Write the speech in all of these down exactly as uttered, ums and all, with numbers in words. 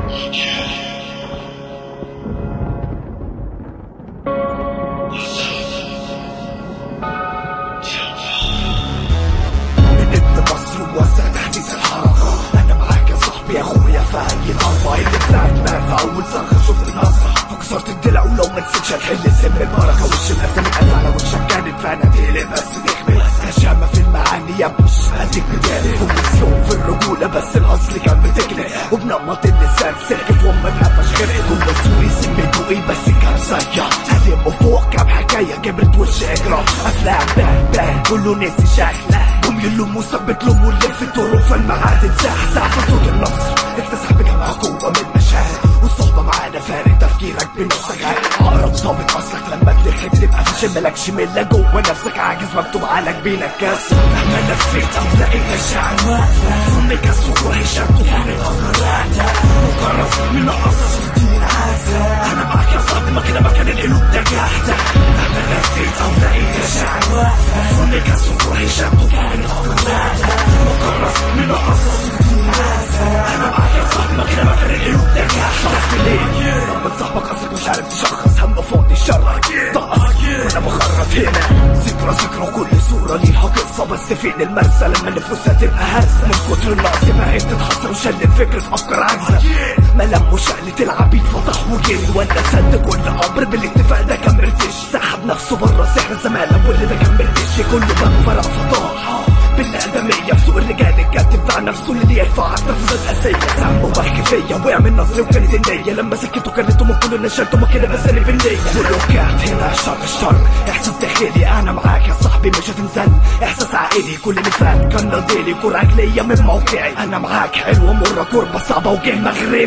يا اخويا فهي الاربع اللي بتاعت ما في اول صرخه شفت النصر فكسرت الدلع ولو ما نسيتش هتحل سم البركه وش الاسامي اتقال على وشك كانت فاناديل بس تخمل هشامه في المعاني يا بوش اديك بدالي كوميسيون في الرجوله بس الاصل كان بتكلم وبنمط اللسان سلكت وما نقفش غير كل سوري سميته ايه بس كان سيا هدمه فوق كام حكايه كبرت وش اجرام افلام بان بان كله ناسي شكله هم يلوموا ثبت لهم ولف الطرق فالمعادن ساح ساح صوت النصر اكتسح بجمع قوة من مشاعر والصحبة معانا فارق تفكيرك بنفسك اقرب ظابط اصلك لما تلحق تبقى في شمالك شمالة جوه نفسك عاجز مكتوب على جبينك كاس مهما لفيت او لقيت مشاعر واقفة فمك الصوت وهشام كانت اغراضها مكرس من نقص الدين عازة انا معاك يا صاحبي ما كده مكان القلوب تجاحتها مهما لفيت او لقيت مشاعر واقفة فمك الصوت وهشام كانت اغراضها مكرس من نقص الدين عازة انا معاك يا صاحبي ما كده مكان القلوب تجاحتها شرف ليه لما تصاحبك اصلك مش عارف تشخص هم فاضي شرك ضغط وانا بخرط هنا ذكرى ذكرى كل صورة ليها قصة بس فين المرسى لما نفوسها تبقى هرسة من كتر النقص بقيت تتحسر وشلت فكرة افكار عاجزة ملم وشقلة العبيد فتح وجري وانا سد كل امر بالاكتفاء ده كان مرتش سحب نفسه بره سحر زمانه واللي ده كان مرتش كله بقى فرق فضاح بالآدمية في سوق الرجال الكاتب بتاع نفسه اللي يرفع نفسه الأسية سموا بحكي فيا وقع من نظري وكانت النية لما سكتوا كانتوا من كل اللي شلتوا ما كده بس أنا بالنية ولوكات هنا شر الشر إحساس داخلي أنا معاك يا صاحبي مش هتنزل إحساس عائلي كل اللي فات كان نضيلي كور عقلية من موقعي أنا معاك حلوة مرة كوربة صعبة وجيم مغربي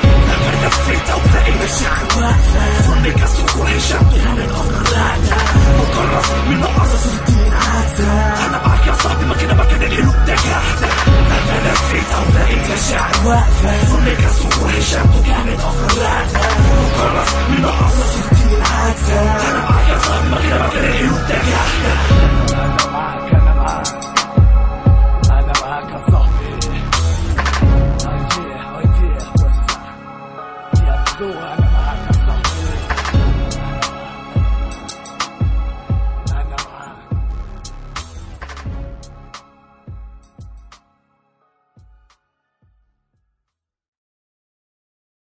لما لفيت أو تلاقي مشاعر واقفة فمك الصوت وهشام كانت أغراضها مكرس من نقص الدين عازة أنا معاك يا صاحبي ما كده مكان القلوب تجاحتها مهما لفيت او لقيت مشاعر واقفة فمك الصوت وهشام كانت اغراضها مكرس من نقص الدين عازة انا معاك يا صاحبي ما كده مكان القلوب تجاحتها